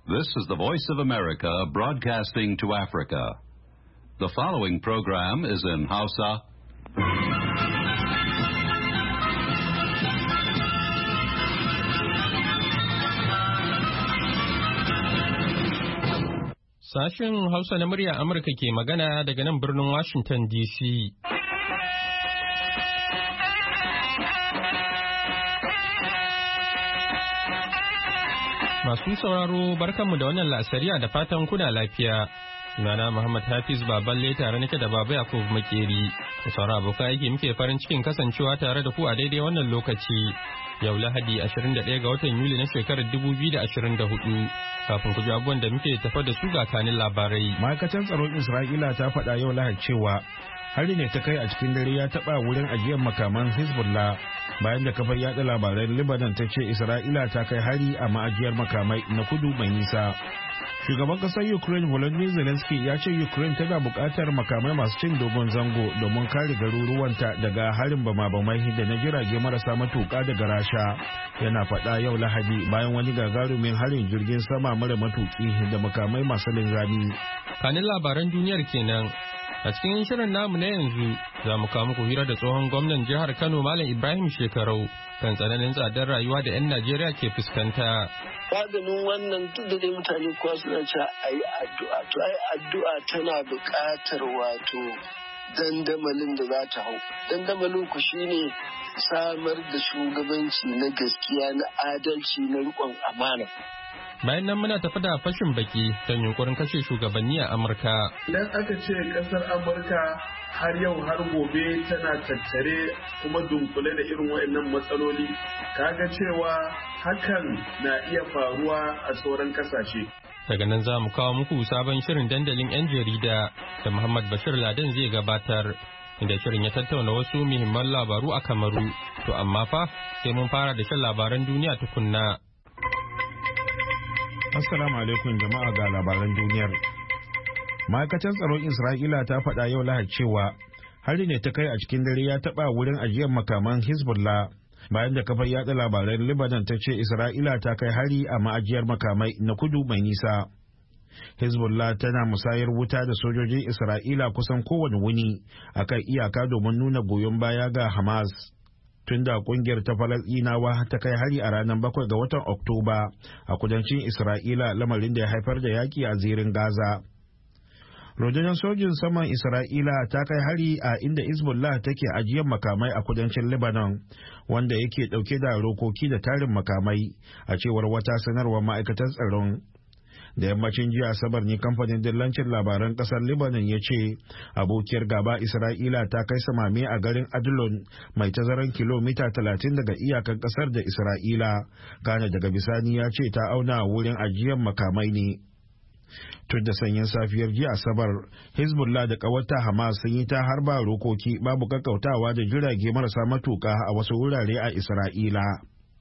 This is the Voice of America broadcasting to Africa. The following program is in Hausa. Sashen Hausa na murya Amurka ke magana daga nan birnin Washington DC. Masu sauraro barkanmu da wannan la'asariya da fatan kuna lafiya. Sunana Muhammad Hafiz Baballe tare nake da Baba Yakubu Makeri. Ku saurara abokan aiki muke farin cikin kasancewa tare da ku a daidai wannan lokaci. Yau Lahadi 21 ga watan Yuli na shekarar 2024. Kafin ku ji abubuwan da muke tafa da su ga kanin labarai. Ma'aikatar tsaron Isra'ila ta faɗa yau Lahadi cewa hari ne ta kai a cikin dare ya taɓa wurin ajiyar makaman Hezbollah bayan da kafar yaɗa labaran Lebanon ta ce Isra'ila ta kai hari a ma'ajiyar makamai na kudu mai nisa. Shugaban ƙasar Ukraine Volodymyr Zelensky ya ce Ukraine tana buƙatar makamai masu cin dogon zango domin kare garuruwanta daga harin bama-bamai da na jirage marasa matuƙa daga Rasha. Yana faɗa yau Lahadi bayan wani gagarumin harin jirgin sama mara matuƙi da makamai masu linzami. Kanin labaran duniyar kenan. A cikin shirin namu na yanzu za mu kawo muku hira da tsohon gwamnan jihar Kano Malam Ibrahim Shekarau kan tsananin tsadar rayuwa da 'yan Najeriya ke fuskanta. Maganin wannan duk da dai mutane kuwa suna cewa a yi addu'a, to ai addu'a tana buƙatar wato dandamalin da za ta hau. Dandamalin ku shine samar da shugabanci na gaskiya, na adalci, na riƙon amana. Bayan nan muna tafi da fashin baki kan yunkurin kashe shugabanni a Amurka. Idan aka ce kasar Amurka har yau har gobe tana tattare kuma dunkule da irin waɗannan matsaloli, kaga cewa hakan na iya faruwa a sauran kasashe. Daga nan za mu kawo muku sabon shirin dandalin 'yan jarida da Muhammad Bashir Laden zai gabatar. Inda shirin ya tattauna wasu muhimman labaru a Kamaru. To amma fa sai mun fara da shan labaran duniya tukunna. Assalamu alaikum jama'a ga labaran duniyar. Ma'aikatar tsaron Isra'ila ta faɗa yau Lahadi cewa hari ne ta kai a cikin dare ya taɓa wurin ajiyar makaman Hezbollah bayan da kafar yaɗa labaran Lebanon ta ce Isra'ila ta kai hari a ma'ajiyar makamai na kudu mai nisa. Hezbollah tana musayar wuta da sojojin Isra'ila kusan kowane wuni akan iyaka domin nuna goyon baya ga Hamas. Tunda kungiyar ta Falasɗinawa ta kai hari a ranar 7 ga watan Oktoba a kudancin Isra'ila, lamarin da ya haifar da yaki a zirin Gaza. Rundunar sojin saman Isra'ila ta kai hari a inda Hezbollah take ajiyar makamai a kudancin Lebanon, wanda yake dauke da rokoki da tarin makamai, a cewar wata sanarwar ma'aikatar tsaron. Da yammacin jiya Asabar ne kamfanin dillancin labaran kasar Lebanon ya ce abokiyar gaba Isra'ila ta kai samame a garin Adlon mai tazaran kilomita 30 daga iyakan kasar da Isra'ila. Kana daga bisani ya ce ta auna wurin ajiyar makamai ne. Tun da sanyin safiyar jiya Asabar, Hezbollah da kawarta Hamas sun yi ta harba rokoki babu kakkautawa da jirage marasa matuka a wasu wurare a Isra'ila.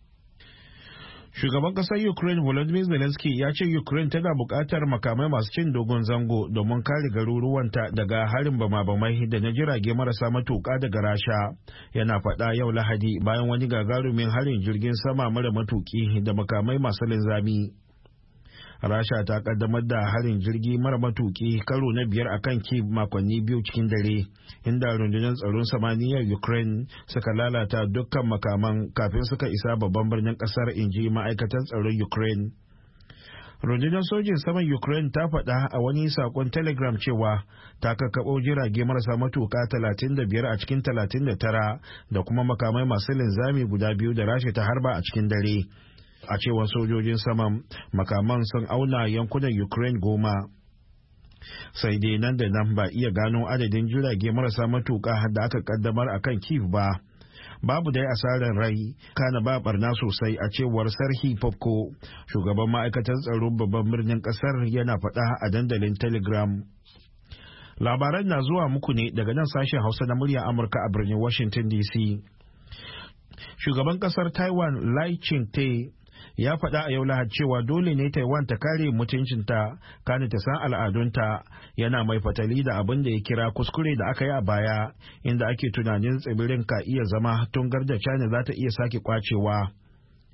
Shugaban ƙasar Ukraine Volodymyr Zelensky ya ce Ukraine tana buƙatar makamai masu cin dogon zango domin kare garuruwanta daga harin bama-bamai da na jirage marasa matuƙa daga Rasha. Yana faɗa yau Lahadi bayan wani gagarumin harin jirgin sama mara matuƙi da makamai masu linzami. Rasha ta kaddamar da harin jirgi mara matuki karo na 5 akan Kyiv makonni 2 cikin dare, inda rundunar tsaron samaniyar Ukraine suka lalata dukkan makaman kafin suka isa babban birnin kasar, inji ma'aikatan tsaron Ukraine. Rundunar sojin saman Ukraine ta faɗa a wani sakon Telegram cewa ta kakkaɓo jirage marasa matuka 35 a cikin 39 da kuma makamai masu linzami guda 2 da Rasha ta harba a cikin dare. A cewar sojojin saman, makaman sun auna yankunan Ukraine 10. Sai dai nan da nan ba iya gano adadin jirage marasa matuƙa da aka kaddamar a kan Kyiv ba. Babu dai asarar rai, kana ba barna sosai, a cewar Sarhi Popko, shugaban ma'aikatar tsaron babban birnin ƙasar, yana faɗa a dandalin Telegram. Labaran na zuwa muku ne daga nan sashen Hausa na murya Amurka a birnin Washington DC. Shugaban ƙasar Taiwan Lai Ching-te ya faɗa a yau Lahadi cewa dole ne Taiwan ta kare mutuncinta, kana ta san al'adunta, yana mai fatali da abin da ya kira kuskure da aka yi a baya, inda ake tunanin tsibirin ka iya zama tungar da China za ta iya sake kwacewa.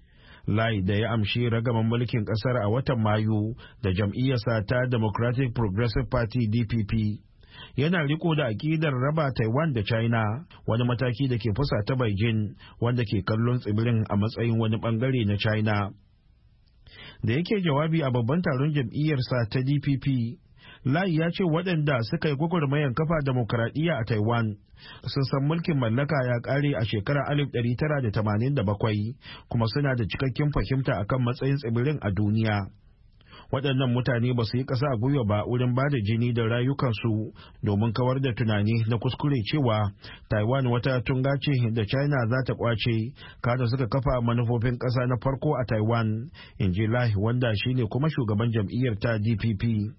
Lai da ya amshi ragaman mulkin kasar a watan Mayu da jam'iyyarsa ta Democratic Progressive Party DPP yana riko da akidar raba Taiwan da China, wani mataki da ke fusata Beijing wanda ke kallon tsibirin a matsayin wani bangare na China. Da yake jawabi a babban taron jam'iyyarsa ta DPP, Lai ya ce waɗanda suka yi gwagwarmayar kafa demokradiyya a Taiwan sun san mulkin mallaka ya ƙare a shekarar 1987 kuma suna da cikakken fahimta akan matsayin tsibirin a duniya. Waɗannan mutane ba su yi ƙasa a gwiwa ba wurin ba da jini da rayukansu domin kawar da tunani na kuskure cewa Taiwan wata tunga ce da China za ta kwace, kada suka kafa manufofin ƙasa na farko a Taiwan, in ji Lai wanda shine kuma shugaban jam'iyyar ta DPP.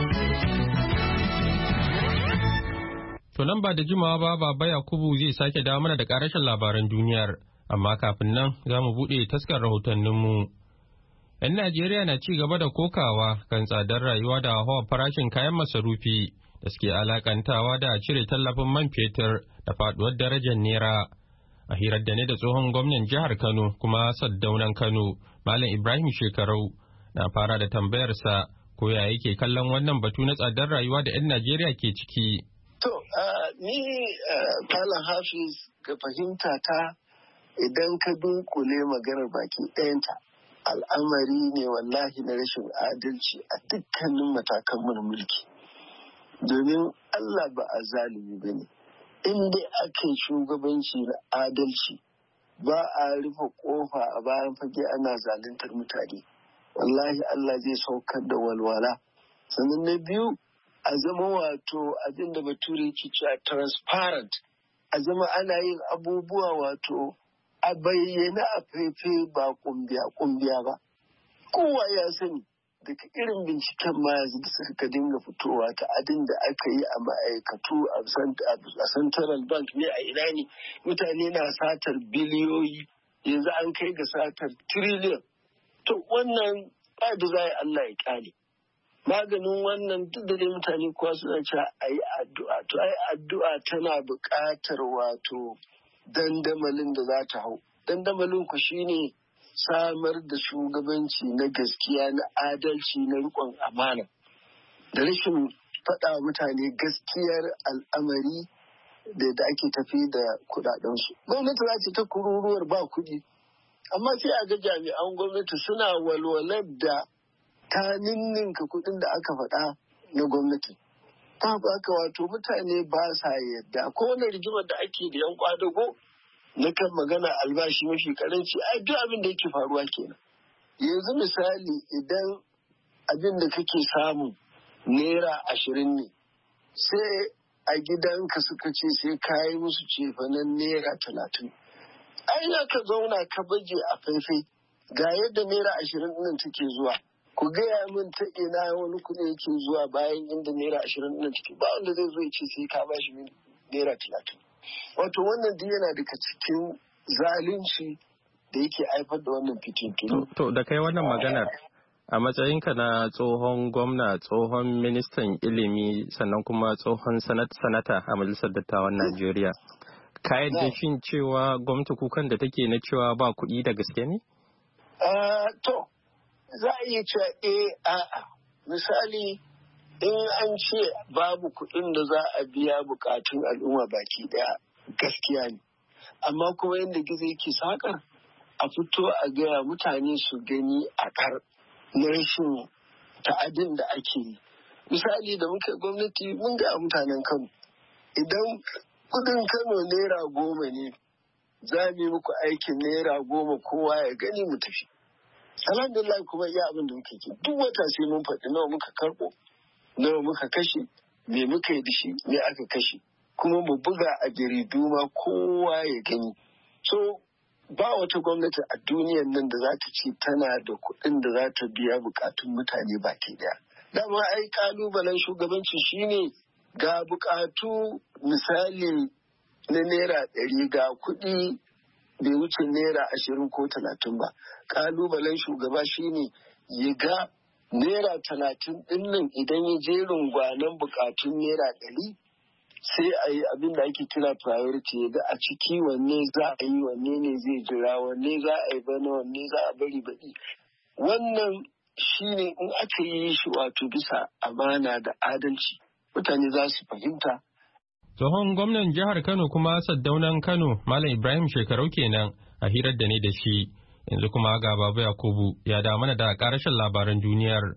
To nan ba da jimawa ba Baba Yakubu zai sake dawo mana da ƙarashin labaran duniyar, amma kafin nan za mu buɗe taskar rahotanninmu. 'Yan Najeriya na ci gaba da kokawa kan tsadar rayuwa da hawa farashin kayan masarufi da suke alakantawa da cire tallafin man fetur da faduwar darajar naira. A hirar da ne da tsohon gwamnan jihar Kano kuma Saddaunan Kano, Malam Ibrahim Shekarau, na fara da tambayarsa ko ya yake kallon wannan batu na tsadar rayuwa da 'yan Najeriya ke ciki. To, ni Malam Hafiz ga fahimta ta idan ka dunkule maganar baki ɗayanta. Al'amari ne wallahi na rashin adalci a dukkanin matakan mulki, domin Allah ba a zalimi ba ne. In dai aka yi shugabanci na adalci ba a rufe kofa a bayan fage ana zaluntar mutane, wallahi Allah zai saukar da walwala. Sannan na biyu, a zama wato abin da bature ke cewa transparent, a zama ana yin abubuwa wato a bayyana a faife ba kumbiya ba. Kowa ya sani daga irin binciken ma yanzu da suka dinga fitowa ta abin da aka yi a ma'aikatu a central bank ne a ina ne, mutane na satar biliyoyi, yanzu an kai ga satar trillion. To wannan ba da za Allah ya kyale. Maganin wannan duk da dai mutane kuwa suna cewa a yi addu'a. To ai addu'a tana buƙatar wato dandamalin da za ta hau. Dandamalin ku shine samar da shugabanci na gaskiya, na adalci, na riƙon amana, da rashin faɗa mutane gaskiyar al'amari da ake tafi da kuɗaɗensu. Gwamnati za ta kururuwar ba kuɗi, amma sai a ga jami'an gwamnati suna walwalar da ta ninninka kuɗin da aka faɗa na gwamnati. Ta haka wato mutane ba sa yadda. Ko wani rigimar da ake da 'yan kwadago na kan magana albashi mafi karanci, ai duk abin da yake faruwa kenan. Yanzu misali idan abin da kake samu naira 20 ne, sai a gidanka suka ce sai ka yi musu cefanen naira 30. Ai na ka zauna ka baje a faifai ga yadda naira 20 nan take zuwa. Ku gaya min ta ina wani kuɗi yake zuwa bayan inda naira 20 nan take, ba wanda zai zo ya ce sai ka bashi naira 30. Wato wannan duk yana daga cikin zalunci da yake haifar da wannan fitintunu. To da kai wannan maganar a matsayinka na tsohon gwamna, tsohon ministan ilimi, sannan kuma tsohon sanata a majalisar dattawan Najeriya, ka yadda shin cewa gwamnati kukan da take na cewa ba kuɗi da gaske ne? To za a iya cewa a'a. Misali in an ce babu kuɗin da za a biya bukatun al'umma baki daya, gaskiya ne, amma kuma yadda gizo yake sakar a fito a gaya mutane su gani a kar na rashin ta'adin da ake yi. Misali da muka gwamnati mun ga mutanen Kano, idan kudin Kano naira 10 ne, za mu yi muku aikin naira 10 kowa ya gani mu tafi. Alhamdulillah kuma iya abin da muke ke duk wata sai mun faɗi nawa muka karɓo, nawa muka kashe, me muka yi da shi, me aka kashe, kuma mu buga a jaridu ma kowa ya gani. So ba wata gwamnati a duniyan nan da za ta ce tana da kuɗin da za ta biya bukatun mutane baki daya. Dama ai kalubalen shugabanci shine ga bukatu misali na naira 100, ga kuɗi bai wuce naira 20 ko 30 ba. Kalubalen shugaba shine ya ga naira 30 din nan idan ya je rungwanen bukatun naira 100 sai a yi abin da ake kira priority ga a ciki wanne za a yi, wanne ne zai jira, wanne za a yi bana, wanne za a bari baɗi. Wannan shi ne in aka yi shi wato bisa amana da adalci mutane za su fahimta. Tsohon gwamnan jihar Kano kuma Saddaunan Kano Malam Ibrahim Shekarau kenan a hirar da ne da shi. Yanzu kuma ga Baba Yakubu ya da mana da ƙarashin labaran duniyar.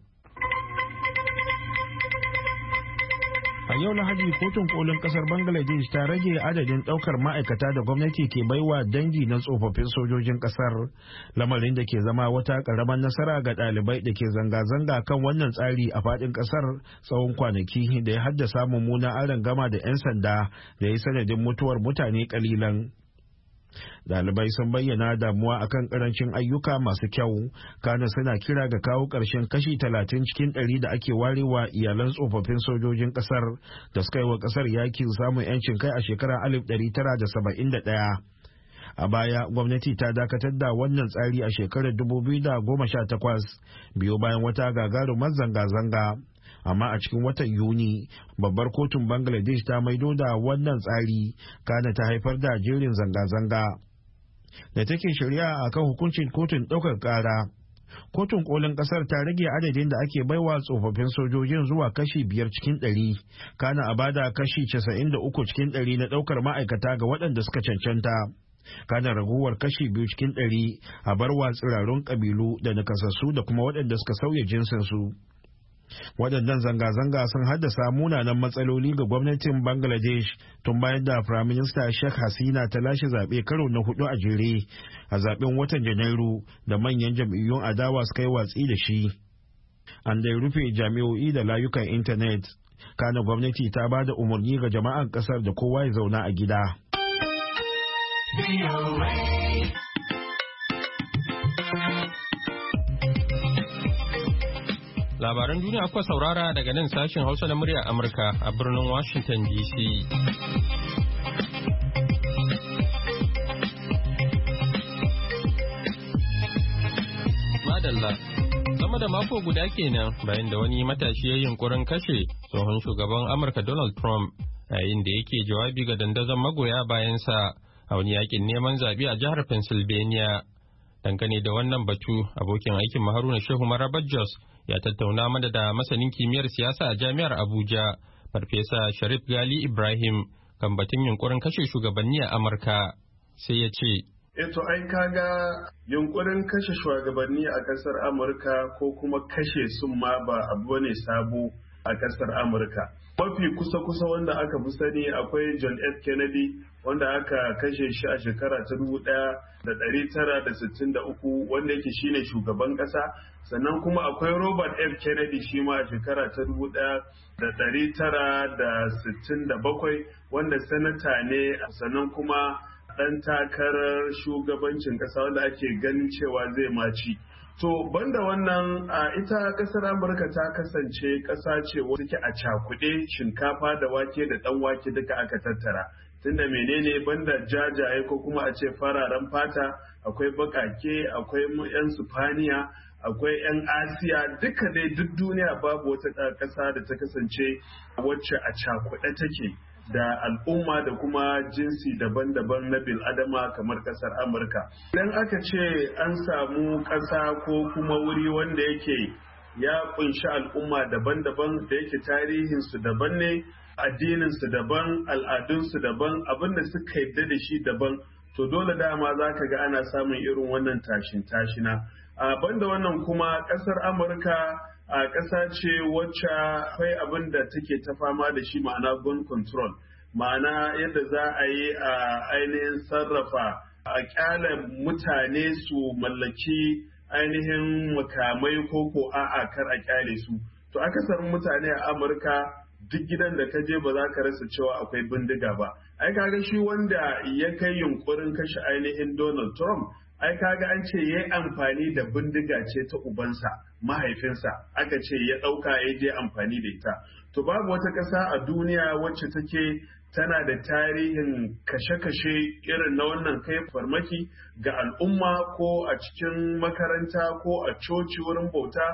A yau Lahadi kotun kolin kasar Bangladesh ta rage adadin daukar ma'aikata da gwamnati ke baiwa dangi na tsofaffin sojojin kasar, lamarin da ke zama wata karamar nasara ga ɗalibai da ke zanga-zanga kan wannan tsari a faɗin kasar tsawon kwanaki da ya haddasa mummunan arangama da 'yan sanda da ya sanadin mutuwar mutane kalilan. Dalibai sun bayyana damuwa akan karancin ayyuka masu kyau, kana suna kira ga kawo ƙarshen kashi 30 cikin 100 da ake warewa iyalan tsofaffin sojojin ƙasar da suka yi wa ƙasar yakin samun 'yancin kai a shekarar 1971. A baya gwamnati ta dakatar da wannan tsari a shekarar 2018 biyo bayan wata gagarumar zanga-zanga. Amma a cikin watan Yuni, babbar kotun Bangladesh ta maido da wannan tsari, kana ta haifar da jerin zanga-zanga. Da take shari'a a kan hukuncin kotun ɗaukar ƙara, kotun kolin ƙasar ta rage adadin da ake baiwa tsofaffin sojojin zuwa kashi 5 cikin 100, kana a bada kashi 93 cikin 100 na ɗaukar ma'aikata ga waɗanda suka cancanta. Kana raguwar kashi 2 cikin 100 a barwa tsirarun ƙabilu da nakasassu da kuma waɗanda suka sauya jinsinsu. Waɗannan zanga-zanga sun haddasa munanan matsaloli ga gwamnatin Bangladesh tun bayan da Firaminista Sheikh Hasina ta lashe zaɓe karo na 4 a jere a zaɓen watan Janairu da manyan jam'iyyun adawa suka yi watsi da shi. An dai rufe jami'o'i da layukan intanet, kana gwamnati ta ba da umarni ga jama'an ƙasar da kowa ya zauna a gida. Labaran duniya kuka saurara daga nan sashen Hausa na muryar Amurka a birnin Washington DC. Madalla, sama da mako guda kenan bayan da wani matashi ya yunkurin kashe tsohon shugaban Amurka Donald Trump yayin da yake jawabi ga dandazon magoya bayansa a wani yakin neman zaɓe a jihar Pennsylvania. Dangane da wannan batu, abokin aikin Haruna Shehu Marabar Jos ya tattauna mana da masanin kimiyyar siyasa a jami'ar Abuja, Farfesa Sharif Gali Ibrahim, kan batun yunkurin kashe shugabanni a Amurka. Sai ya ce, to ai kaga yunkurin kashe shugabanni a kasar Amurka ko kuma kashe sun ma ba abu ne sabo a kasar Amurka. Mafi kusa-kusa wanda aka fi sani akwai John F. Kennedy wanda aka kashe shi a shekara ta 1963 wanda yake shine shugaban kasa. Sannan kuma akwai Robert F. Kennedy shi ma a shekara ta 1967 wanda sanata ne, sannan kuma ɗan takarar shugabancin ƙasa wanda ake ganin cewa zai maci. To banda wannan ita ƙasar Amurka ta kasance ƙasa ce wata ke a cakuɗe shinkafa da wake da ɗan wake duka aka tattara. Tunda menene banda jajaye ko kuma a ce fararen fata, akwai baƙaƙe, akwai 'yan Sufaniya, akwai 'yan Asiya, duka dai duk duniya babu wata ƙasa da ta kasance wacce a cakuɗe take da al'umma da kuma jinsi daban-daban na bil'adama kamar kasar Amurka. Idan aka ce an samu ƙasa ko kuma wuri wanda yake ya kunshi al'umma daban-daban da yake tarihinsu daban ne, addininsu daban, al'adunsu daban, abin da suka yadda da shi daban, to dole dama za ka ga ana samun irin wannan tashin-tashina. Banda wannan kuma ƙasar Amurka a ƙasa ce wacce akwai abin da take ta fama da shi, ma'ana gun control, ma'ana yadda za a yi a ainihin sarrafa a ƙyale mutane su mallaki ainihin makamai ko a'a kar a ƙyale su. To akasarin mutane a Amurka duk gidan da ka je ba za ka rasa cewa akwai bindiga ba. Ai kaga shi wanda ya kai yunkurin kashe ainihin Donald Trump, ai kaga an ce yayi amfani da bindiga ce ta ubansa, mahaifinsa, aka ce ya ɗauka ya je amfani da ita. To babu wata ƙasa a duniya wacce take tana da tarihin kashe-kashe irin na wannan kai farmaki ga al'umma ko a cikin makaranta ko a coci wurin bauta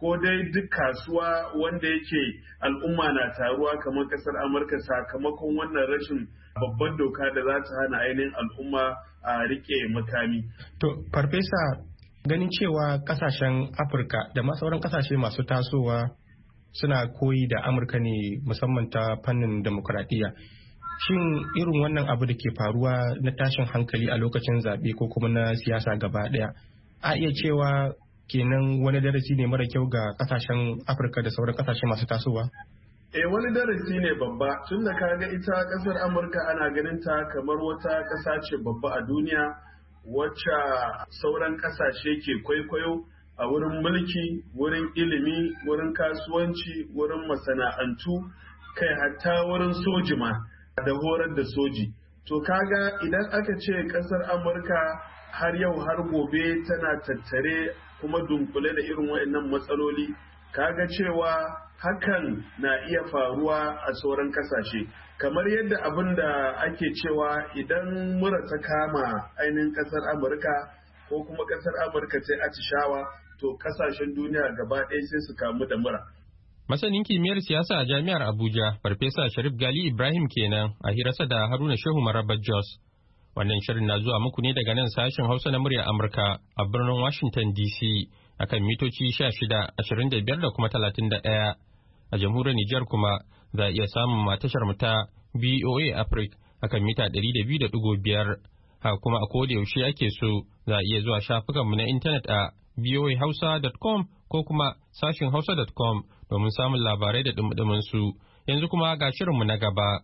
ko dai duk kasuwa wanda yake al'umma na taruwa kamar kasar Amurka sakamakon wannan rashin babban doka da za ta hana ainihin al'umma a rike makami. To, Farfesa, ganin cewa kasashen Afirka da ma sauran kasashe masu tasowa suna koyi da Amurka ne musamman ta fannin demokuraɗiyya. Shin irin wannan abu da ke faruwa na tashin hankali a lokacin zaɓe ko kuma na siyasa gaba ɗaya, a iya cewa kenan wani darasi ne mara kyau ga kasashen Afirka da sauran kasashe masu tasowa? Wani darasi ne babba, tun da kaga ita kasar Amurka ana ganin ta kamar wata ƙasa ce babba a duniya wacce sauran ƙasashe ke kwaikwayo a wurin mulki, wurin ilimi, wurin kasuwanci, wurin masana'antu, kai hatta wurin soji ma da horar da soji. To kaga idan aka ce kasar Amurka har yau har gobe tana tattare kuma dunkule da irin waɗannan matsaloli, kaga cewa hakan na iya faruwa a sauran kasashe. Kamar yadda abin da ake cewa idan mura ta kama ainihin kasar Amurka ko kuma kasar Amurka sai atishawa, to kasashen duniya gaba ɗaya sai su kamu da mura. Masanin kimiyyar siyasa a Jami'ar Abuja, Farfesa Sharif Gali Ibrahim kenan a hirarsa da Haruna Shehu Marabar Jos. Wannan shirin na zuwa muku ne daga nan sashen Hausa na muryar Amurka a birnin Washington DC akan mitoci 16, 25 da kuma 31. A jamhuriyar Nijar kuma za a iya samun matashar mu ta BOA Africa akan mita 200.5. Haka kuma a koda yaushe ake so za a iya zuwa shafukanmu na intanet a boahausa.com ko kuma sashin hausa.com domin samun labarai da dumdumin su. Yanzu kuma ga shirinmu na gaba.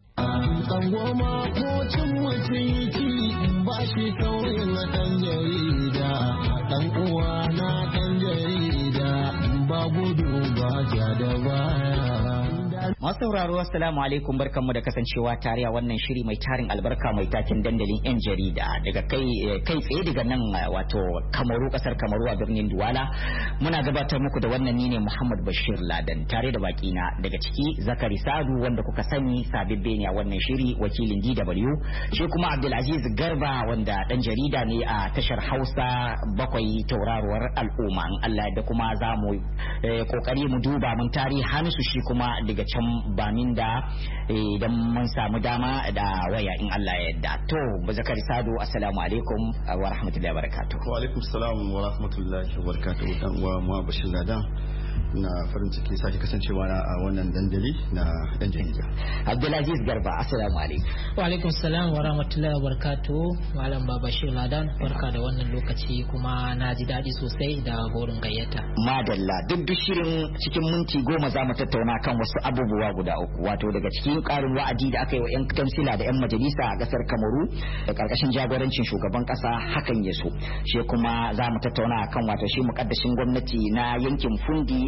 Masu sauraro assalamu alaikum, barkanmu da kasancewa tare a wannan shiri mai tarin albarka mai takin dandalin 'yan jarida daga kai tsaye daga nan wato Kamaru, kasar Kamaru a birnin Duwala. Muna gabatar muku da wannan ni ne Muhammad Bashir Ladan tare da bakina daga ciki Zakari Sadu wanda kuka sani sabibbe ne a wannan shiri, wakilin DW, shi kuma Abdulaziz Garba wanda dan jarida ne a tashar Hausa 7 tauraruwar al'umma. Allah da kuma za mu kokari mu duba mun tarihi Hamisu shi kuma daga can bamin da idan mun samu dama da waya in Allah ya yarda. To Zakari Sadu, assalamu alaikum wa rahmatullahi wa barakatuh. Wa alaikum salam wa rahmatullahi wa barakatuh. Dan uwa mu Bashir Ladan, na farin ciki sake kasancewa a wannan dandali na dan jarida. Abdulaziz Garba, assalamu alaikum. Wa alaikum salam wa rahmatullahi wa barakatuh. Malam Bashir Ladan, barka da wannan lokaci kuma na ji daɗi sosai da gorin gayyata. Madalla, duk shirin cikin minti 10 za mu tattauna kan wasu abubuwa guda uku, wato daga cikin ƙarin wa'adi da aka yi wa 'yan kansila da 'yan majalisa a ƙasar Kamaru da ƙarƙashin jagorancin shugaban ƙasa hakan ya so. Shi kuma za mu tattauna kan wato shi muƙaddashin gwamnati na yankin Fundi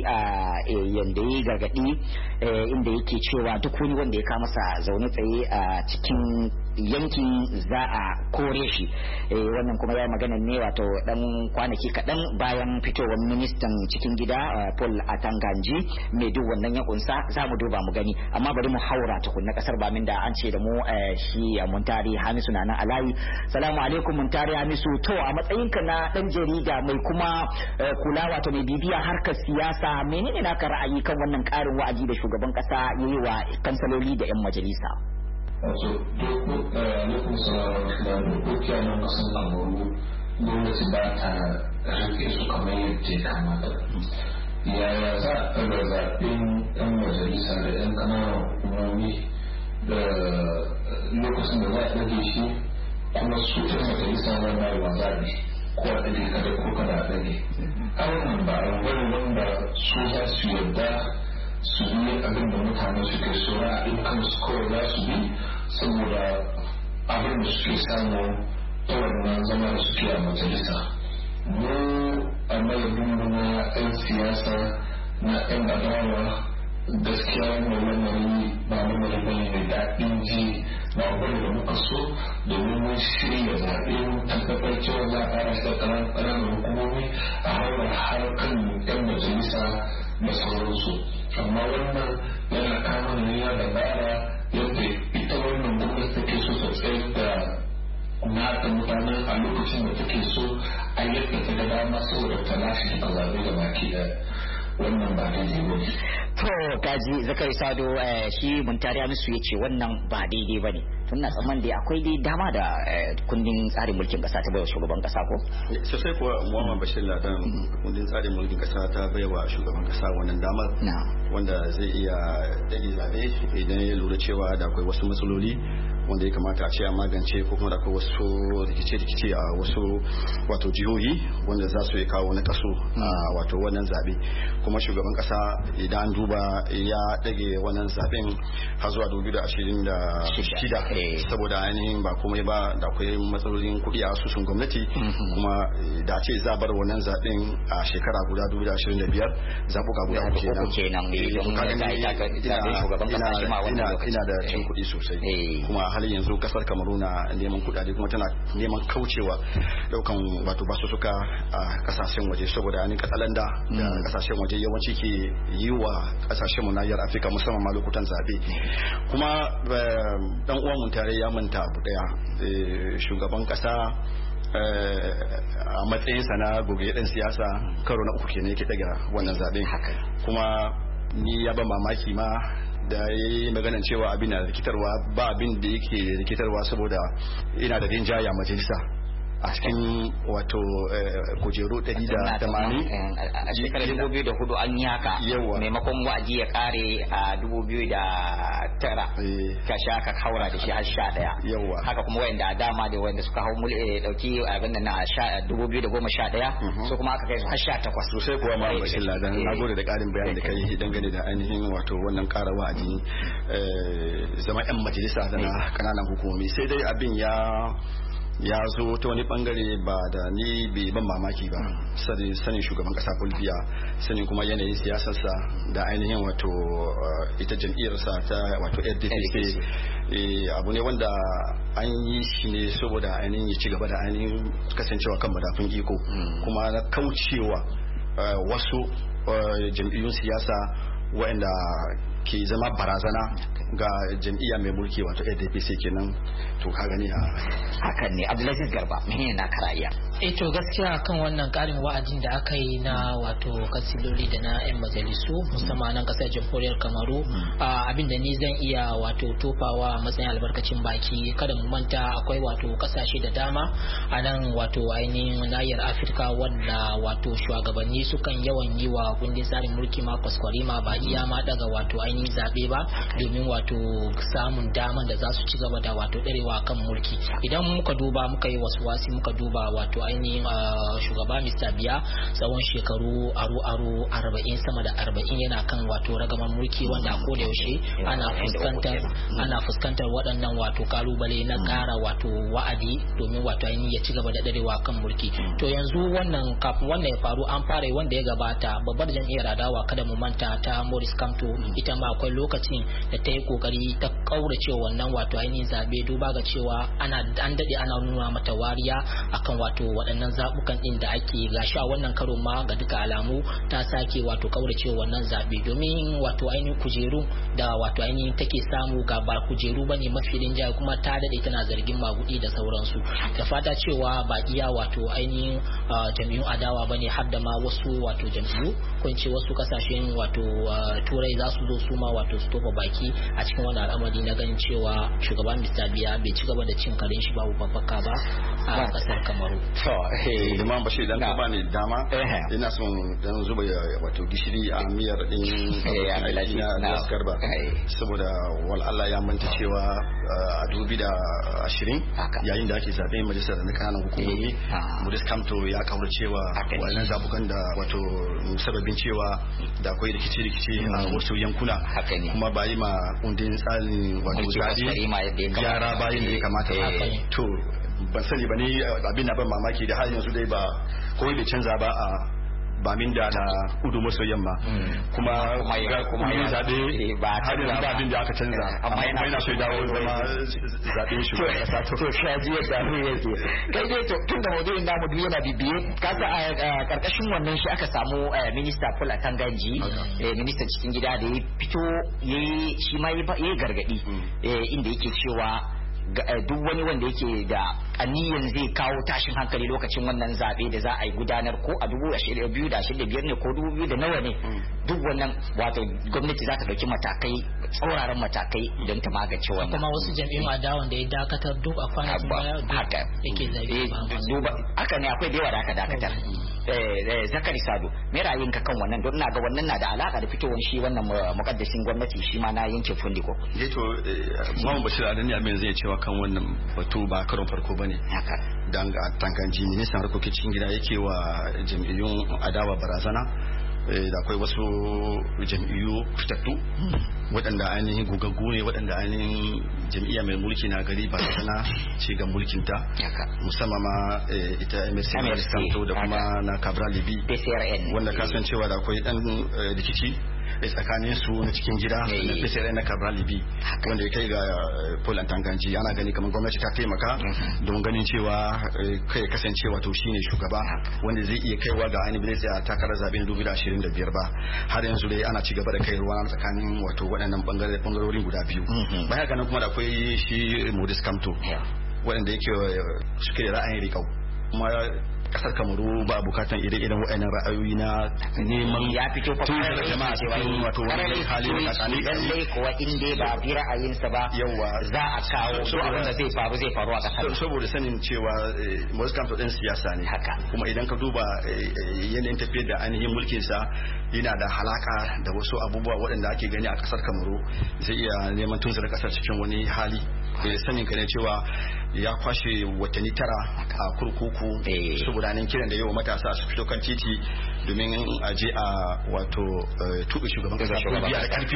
yanda ya gargaɗi inda yake cewa duk wani wanda ya kama sa zaune tsaye a cikin yankin za a kore shi. Wannan kuma ya magana ne wato dan kwanaki kaɗan bayan fitowar ministan cikin gida Paul Atanganji mai duk wannan ya kunsa. Za mu duba mu gani, amma bari mu haura tukunna kasar Bamin da an ce da mu shi Muntari Hamisu na nan alayi. Salamu alaikum Muntari Hamisu. To a matsayinka na dan jarida mai kuma kula wato mai bibiya harkar siyasa, menene naka ra'ayi kan wannan ƙarin wa'adi da shugaban kasa yayi wa kansaloli da 'yan majalisa? Wato lokacin sauran dokoki a nan kasan Kamaru gwamnati ba ta rike su kamar yadda ya kamata. Yaya za a ɗaga zaɓen 'yan majalisa da 'yan ƙananan hukumomi da lokacin da za a ɗage shi kuma su 'yan majalisa na bayan zaɓe ko a ɗage kada ko kada a ɗage. A wannan ba a wani wanda su za su yarda su yi abin da mutane suke so, ra'ayin kansu kawai za su bi saboda abin da suke samu ta wannan zama da suke a majalisa. Mu a madadin na 'yan siyasa na 'yan adawa gaskiya wannan lamari ba lamari bane mai daɗin ji, ba wani da muka so, domin mun shirya zaɓe mun tabbatar cewa za a fara shi da ƙananan hukumomi a haura harkar 'yan majalisa da sauransu. Amma wannan yana kama ne ya dabara yadda ita wannan gwamnati take so ta tsayar da nata mutanen a lokacin da take so a yadda ta ga dama saboda ta lashe a zaɓe da baki ɗaya. wannan ba daidai ba ne. To kaji Zakari Sado shi Muntari Hamisu ya ce wannan ba daidai ba ne. Tun na tsamman dai akwai dai dama da kundin tsarin mulkin kasa ta baiwa shugaban kasa ko? Sosai kuwa Muhammad Bashir Ladan kundin tsarin mulkin kasa ta baiwa shugaban kasa wannan damar wanda zai iya dage zabe idan ya lura cewa da akwai wasu matsaloli wanda ya kamata a ce a magance ko kuma da akwai wasu rikice-rikice a wasu wato jihohi wanda za su yi kawo na kaso a wato wannan zabe. Kuma shugaban kasa idan duba ya dage wannan zaben har zuwa 2026 saboda ainihin ba komai ba da akwai matsalolin kuɗi a asusun gwamnati kuma da ce za bar wannan zaben a shekara guda 2025 zabuka guda kenan ina da cin kuɗi sosai kuma halin yanzu kasar Kamaru na neman kuɗaɗe kuma tana neman kaucewa daukan wato basussuka a kasashen waje saboda ainihin katsalanda da kasashen waje yawanci ke yi wa kasashen mu nahiyar Afirka musamman ma lokutan zabe. Kuma dan uwan mun tare ya manta abu daya, shugaban kasa a matsayinsa na gobe dan siyasa karo na uku kenan yake daga wannan zaben. Kuma ni ya ba mamaki ma da ya yi maganan cewa abin na rikitarwa, ba abin da yake rikitarwa saboda ina da rinjaya majalisa a cikin wato kujeru 180 a shekarar 2004 an yi haka maimakon wa'adi ya kare a 2009 ka sha ka haura da shi har 11 haka kuma wayanda a dama da wayanda suka hau dauki abin nan na 2011 so kuma aka kai su har 18 sosai kuwa ma bashin ladan na gode da karin bayani da kai dangane da ainihin wato wannan kara wa'adi zama yan majalisa da na kananan hukumomi. Sai dai abin ya zo ta wani bangare ba da ni bai ban mamaki ba sanin shugaban kasa Fulbiya, sanin kuma yanayin siyasarsa da ainihin wato ita jam'iyyarsa ta wato RDPC abu ne wanda an yi shi ne saboda ainihin ya ci gaba da ainihin kasancewa kan madafun iko kuma na kaucewa wasu jam'iyyun siyasa waɗanda ke zama barazana ga jam'iyya mai mulki wato ADPC kenan. To ka gani hakan ne. Abdulaziz Garba menene na karaya? To gaskiya kan wannan karin wa'adin da aka yi na wato kansiloli da na 'yan majalisu musamman nan kasar jamhuriyar Kamaru, abin da ni zan iya wato tofawa matsayin albarkacin baki, kada mu manta akwai wato kasashe da dama a nan wato ainihin nahiyar Afirka wanda wato shugabanni sukan yawan yi wa kundin tsarin mulki ma kwaskwarima ba iya ma daga wato ainihin zabe ba domin wato samun daman da za su ci gaba da wato ɗarewa kan mulki. Idan muka duba muka yi wasi muka duba wato ainihin shugaba Mr. Biya tsawon shekaru aro 40 sama da 40 yana kan wato ragaman mulki wanda ko da yaushe ana fuskantar waɗannan wato kalubale na ƙara wato wa'adi domin wato ainihin ya ci gaba da ɗarewa kan mulki. To yanzu wannan kafin wannan ya faru an fara wanda ya gabata babbar jam'iyyar adawa kada mu manta ta Maurice Kamto ita ma akwai lokacin da ta yi kokari ta kaurace wannan wato ainihin zabe duba ga cewa an dade ana nuna mata wariya akan wato waɗannan zabukan din da ake gashi a wannan karo ma ga duka alamu ta sake wato kaurace wannan zabe domin wato ainihin kujeru da wato ainihin take samu ga ba kujeru bane mafi rinjaye kuma ta dade tana zargin magudi da sauransu. Da fata cewa ba iya wato ainihin jam'iyyun adawa bane har da ma wasu wato jam'iyyu ko in ce wasu kasashen wato turai za su zo su ma wato su tofa baki a cikin wannan al'amari na ganin cewa shugaban Mr. Biya bai ci gaba da cin karen shi babu babbaka ba a kasar Kamaru. Imam Bashir dan ka bani dama ina son dan zuba wato gishiri a miyar din na Garba saboda wal Allah ya manta cewa a 2020 yayin da ake zabe majalisar da kananan hukumomi Maurice Kamto ya kaura cewa wannan zabukan da wato sababin cewa da akwai rikici a wasu yankuna kuma ba yi ma kundin tsarin wato zabe gyara bayan da ya kamata ba. To ban sani ba ni abin na ban mamaki da har yanzu dai ba kawai bai canza ba a ba min da na kudu maso yamma kuma yin zaɓe har yanzu ba abin da aka canza amma yana so dawo zama zaɓe shugaban kasa. To shaji yadda abin yake kai dai to tun da maudu'in namu duk yana bibiye kasa a karkashin wannan shi aka samu minista Paul Atanganji ministan cikin gida da ya fito shi ma ya gargadi inda yake cewa duk wani wanda yake da aniyan zai kawo tashin hankali lokacin wannan zabe da za a yi gudanar ko a 2025 ne ko 2000 da nawa ne duk wannan wato gwamnati za ta dauki matakai tsauraran matakai don ta magance wannan. Kuma wasu jami'an adawan da ya dakatar duk a kwanakin baya haka yake duba haka ne akwai da yawa da aka dakatar. Zakari Sado me ra'ayinka kan wannan don na ga wannan na da alaka da fitowar shi wannan mukaddashin gwamnati shi ma na yankin Fundiko. To Muhammad Bashir Adani abin zai cewa kan wannan batu ba karon farko bane. Haka dan tankanci ministan harkokin cikin gida yake wa jam'iyyun adawa barazana. Da akwai wasu jam'iyyu fitattu waɗanda ainihin gugaggu ne waɗanda ainihin jam'iyya mai mulki na gari ba ta ce ga mulkinta musamman ma ita MSC da kuma na Cabral Libi wanda kasancewa da akwai ɗan rikici tsakanin su na cikin gida na PCRN na Cabral Libi wanda ya kai ga Poland Tanganji ana gani kamar gwamnati ta taimaka don ganin cewa kai kasancewa to shine shugaba wanda zai iya kaiwa ga ainihin zai a takarar zaben 2025 ba har yanzu dai ana ci gaba da kai ruwa tsakanin wato waɗannan bangarorin guda biyu baya ganin kuma da akwai shi Modis Kamto waɗanda yake suke da ra'ayin rikau kuma kasar Kamaru ba bukatan ire-iren waɗannan ra'ayoyi na neman ya fito fa da jama'a cikin wato wani hali na tsakani lalle kuwa in dai ba bi ra'ayinsa ba za a kawo so abin da zai faru a kasar saboda sanin cewa Modis Kamto din siyasa ne kuma idan ka duba yanayin tafiyar da ainihin mulkin sa yana da halaka da wasu abubuwa waɗanda ake gani a kasar Kamaru zai iya neman tunzura kasar cikin wani hali sanin ka ne cewa ya kwashe watanni 9 a kurkuku saboda nan kiran da yawa matasa su fito kan titi domin a je a wato tuɓe shugaban kasa biya da karfi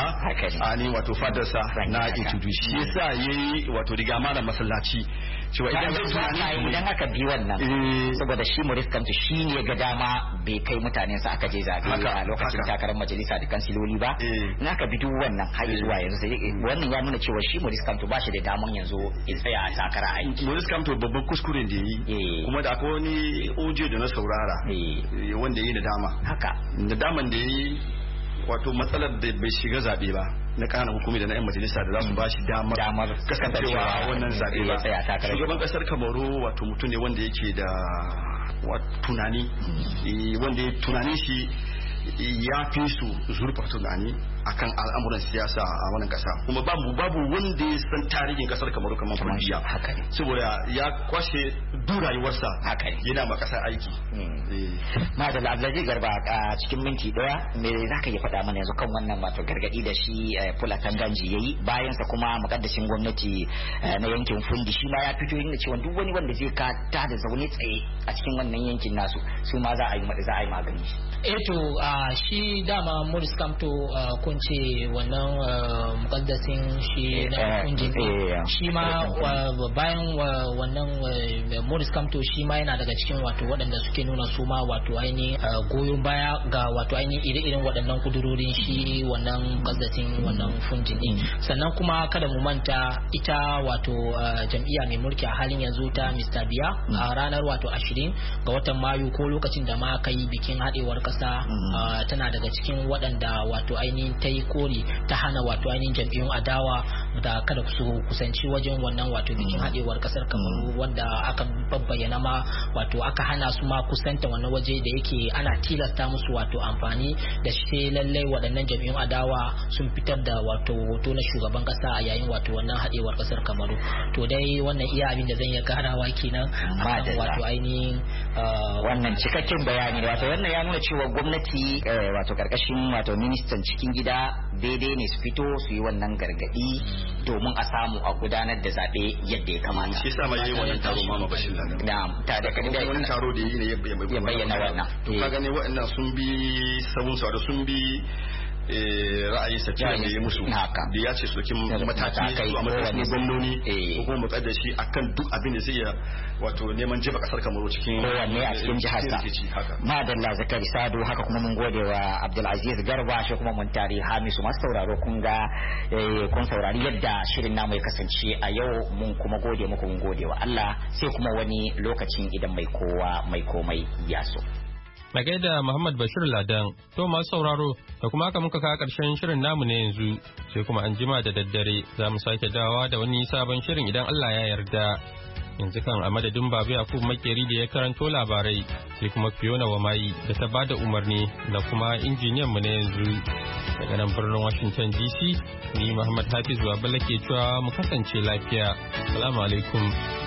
ya ni wato fadarsa na itudu shi yasa yayi wato riga malam masallaci cewa idan aka bi wannan saboda shi Maurice Kamto shi ne ga dama bai kai mutanen sa aka je zabe a lokacin takarar majalisa da kansiloli ba in aka bi duk wannan har zuwa yanzu wannan ya nuna cewa shi Maurice Kamto ba shi da daman yanzu ya tsaya a takara aiki. Maurice Kamto babban kuskuren da yi kuma da akwai wani audio da na saurara wanda yi da dama da daman da yi wato matsalar da bai shiga zabe ba na ƙananan hukumi da na 'yan majalisa da za su ba shi damar kasancewa wannan zaɓe ba. Shugaban ƙasar Kamaru wato mutum ne wanda yake da tunani wanda tunanin shi ya fi su zurfa tunani akan al'amuran siyasa a wannan kasa kuma babu wanda ya san tarihin kasar Kamaru kamar Fulbiya saboda ya kwashe duk rayuwarsa yana ma kasar aiki. Madalla Abdulaziz Garba a cikin minti daya me zaka yi faɗa mana yanzu kan wannan wato gargadi da shi Fula Tanganji yayi bayan sa kuma mukaddashin gwamnati na yankin Fundi shi ma ya fito yin cewa duk wani wanda zai ka ta da zaune tsaye a cikin wannan yankin nasu su ma za a yi magani. To shi dama Maurice Kamto kun ce wannan mukaddasin shi na kungin shi ma bayan wannan Maurice Kamto shi ma yana daga cikin wato waɗanda suke nuna su ma wato ainihin goyon baya ga wato ainihin ire-iren waɗannan kudurorin shi wannan mukaddasin wannan kungin din sannan kuma kada mu manta ita wato jam'iyya mai mulki a halin yanzu ta Mr. Biya a ranar wato 20 ga watan Mayu ko lokacin da ma aka yi bikin haɗewar kasa tana daga cikin waɗanda wato ainihin ta yi kori ta hana wato ainihin jam'iyyun adawa da kada su kusanci wajen wannan wato bikin haɗewar ƙasar Kamaru wanda aka babbayyana ma wato aka hana su ma kusanta wannan waje da yake ana tilasta musu wato amfani da shi lallai waɗannan jam'iyyun adawa sun fitar da wato hoto na shugaban ƙasa a yayin wato wannan haɗewar ƙasar Kamaru to dai wannan iya abin da zan iya karawa kenan wato ainihin wannan cikakken bayani wato wannan ya nuna cewa gwamnati wato karkashin wato ministan cikin gida daidai ne su fito su yi wannan gargadi domin a samu a gudanar da zaɓe yadda ya kamata. Shi sa ma yayi wannan taro Mama Bashir da ta da kan da wannan taro da yi ne ya bayyana wannan. To ka gane waɗannan sun bi sabon sa sun bi ra'ayin sa kiran da ya musu da ya ce su dokin mataki su a matsayin gwamnoni ko kuma mukaddashi akan duk abin da zai ya wato neman jefa kasar Kamaru cikin kowanne a cikin jihar sa. Madalla Zakari Sado haka kuma mun gode wa Abdulaziz Garba shi kuma mun tare Hamisu masu sauraro kun ga kun saurari yadda shirin namu ya kasance a yau mun kuma gode muku mun gode wa Allah sai kuma wani lokacin idan mai kowa mai komai ya so. Na gaida Muhammad Bashir Ladan, to masu sauraro da kuma haka muka kawo ƙarshen shirin namu na yanzu sai kuma an jima da daddare za mu sake dawowa da wani sabon shirin idan Allah ya yarda. Yanzu kan a madadin Baba Yakubu Makeri da ya karanto labarai sai kuma Fiona Wamayi da ta bada umarni da kuma injiniyan mu na yanzu. Daga nan birnin Washington DC ni Muhammad Hafiz Babala ke cewa mu kasance lafiya. Assalamu alaikum.